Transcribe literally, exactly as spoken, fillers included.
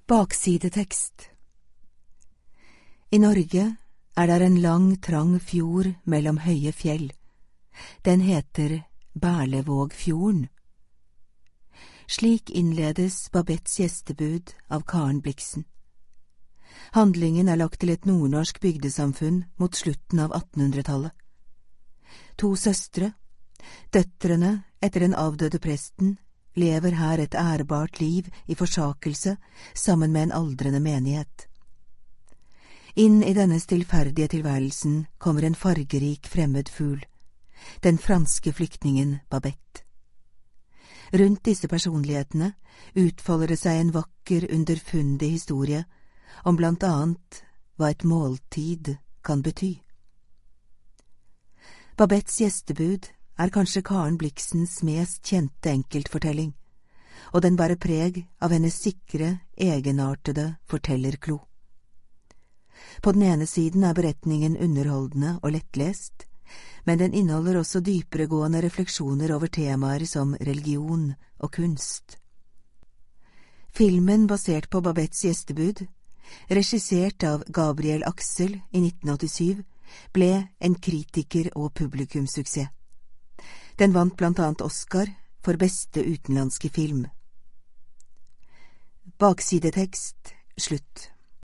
Baksidetekst. I Norge er der en lang, trang fjord mellom høye fjell. Den heter Berlevågfjorden. Slik innledes Babettes gjestebud av Karen Blixen. Handlingen er lagt til et nordnorsk bygdesamfunn mot slutten av attenhundretallet. To søstre, døtrene etter den avdøde presten, lever her et ærbart liv i forsakelse sammen med en aldrende menighet. Inn i denne stillferdige tilværelsen kommer en fargerik fremmed fugl, den franske flyktningen Babette. Rundt disse personlighetene utfolder det seg en vakker, underfundig historie om blant annet hva et måltid kan bety. Babettes gjestebud er kanskje Karen Blixens mest kjente enkeltfortelling, og den bærer preg av hennes sikre, egenartede fortellerklo. På den ene siden er beretningen underholdende og lettlest, men den inneholder også dyperegående refleksjoner over temaer som religion og kunst. Filmen basert på Babettes gjestebud, regissert av Gabriel Axel i nitten åttisyv, ble en kritiker- og publikumssuksess. Den vant blant annet Oscar for beste utenlandske film. Baksidetekst, slutt.